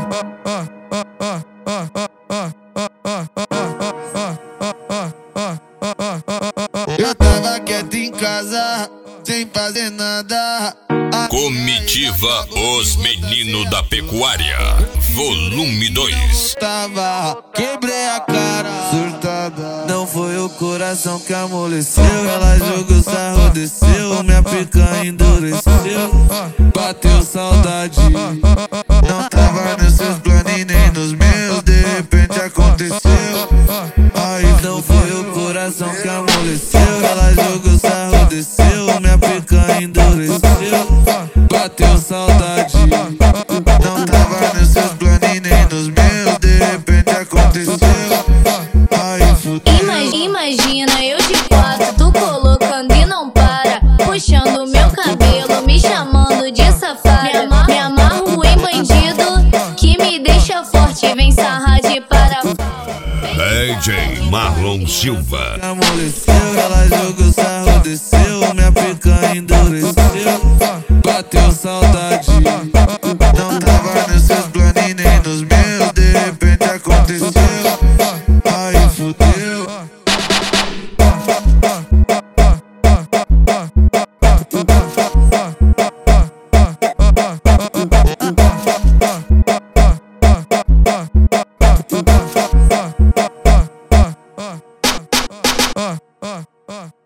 Eu tava quieto em casa, sem fazer nada. Comitiva Os Meninos da Pecuária, volume 2. Quebrei a cara, surtada. Não foi o coração que amoleceu. Ela jogou sarro, desceu. Minha pica endureceu. Bateu saudade. Não tava nos seus planos e nem nos meus. De repente aconteceu. Aí não foi o coração que amoleceu. Ela jogou sarro, desceu. Minha pica endureceu. Bateu saudade. Não tava nos seus planos e nem nos meus. De repente aconteceu. Aí fudeu. Imagina eu de quatro, tu colocando e não para. Puxando meu cabelo, me chamando de safada. Me amarro em bandido, que me deixa forte. Vem sarrar de parafuso. DJ Marlon Silva. Amoleceu, ela jogou sarro, desceu. Minha pica endureceu. Bateu saudade.